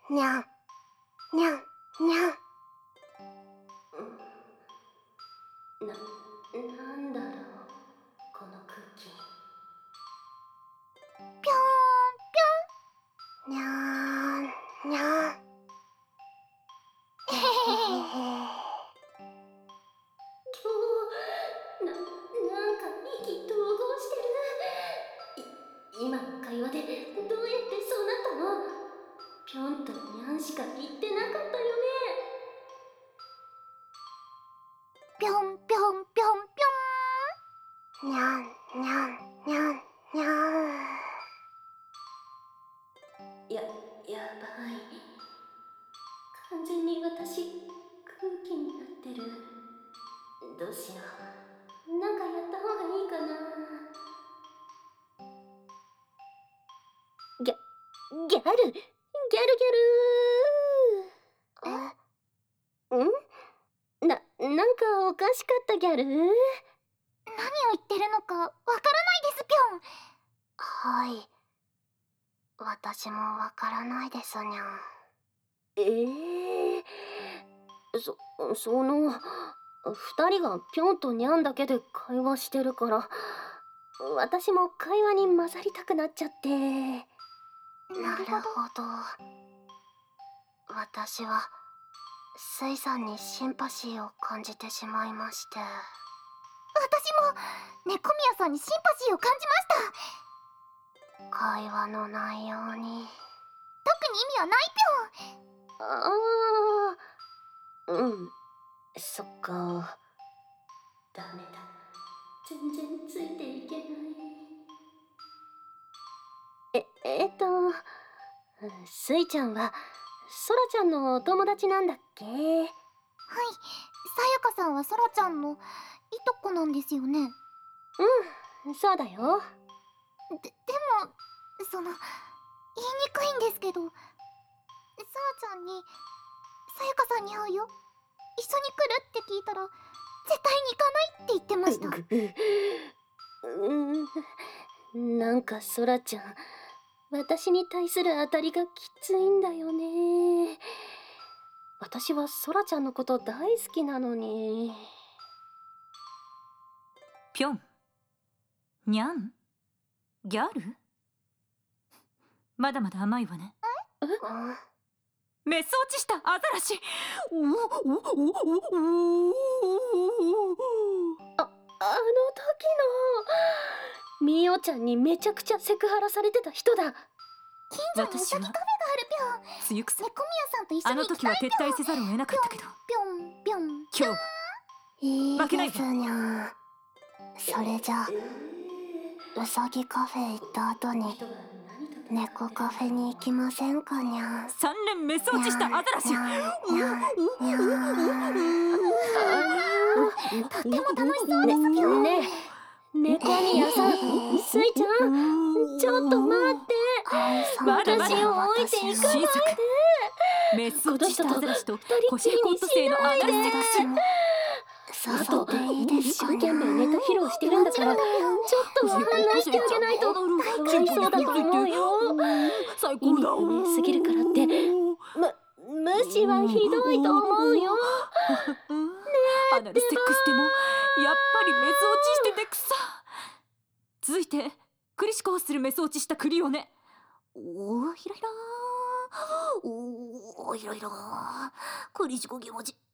にゃんにゃんにゃん。 なんだろう、この空気。 ぴょーんぴょん。にゃーんにゃーん。 なんか意気投合してる。今の会話でどうやってそうなったの？ぴょんとにゃんしか言ってなかったよね。 ぴょんぴょんぴょんぴょん。にゃんにゃんにゃんにゃん。 やばい。完全に私、空気になってる。どうしよう。なんかやった方がいいかな。ギャルなんかおかしかったギャル？ 何を言ってるのかわからないですぴょん。はい、私もわからないですにゃん。 その二人がぴょんとにゃんだけで会話してるから私も会話に混ざりたくなっちゃって。 なるほど。私はスイさんにシンパシーを感じてしまいまして。私も猫宮さんにシンパシーを感じました。会話の内容に特に意味はないぴょん。 ああ、そっか。ダメだ、全然ついていけない。スイちゃんはソラちゃんのお友達なんだっけ？ はい、さやかさんはソラちゃんのいとこなんですよね。 そうだよ。 でもその言いにくいんですけど、ソラちゃんにさやかさんに会うよ、一緒に来るって聞いたら絶対に行かないって言ってました。 なんかソラちゃん、私に対する当たりがきついんだよね。私はソラちゃんのこと大好きなのに。 ぴょん、にゃん、ギャル？まだまだ甘いわね。メス落ちしたアザラシ。 あの時のみおちゃんにめちゃくちゃセクハラされてた人だ。 近所にウサギカフェがあるぴょん。 つゆくさ、 猫宮さんと一緒あのに行きたい時は撤退せざるを得なかったけど、 ぴょんぴょん。 今日はいい負けないですにゃ。それじゃウサギカフェ行った後に猫カフェに行きませんかにゃ。 3連メス落ちしたアザラシ。 とっても楽しそうですぴょん。 ねえ、猫宮さん、スイちゃん、ちょっと待って。 まだまだ私を置いていかないで。 メス落ちしたアザラシとコシヘコント生のアナルセックス。 あと、一生懸命ネタ披露してるんだから、ちょっとは話してあげないとかわいそうだと思うよ。意味不明すぎるからって、無視はひどいと思うよ。 アナルセックスでもやっぱりメス落ちしてて草。続いてクリシコをするメス落ちしたクリオネ。おひらひら、おひらひら、クリシコ気持ち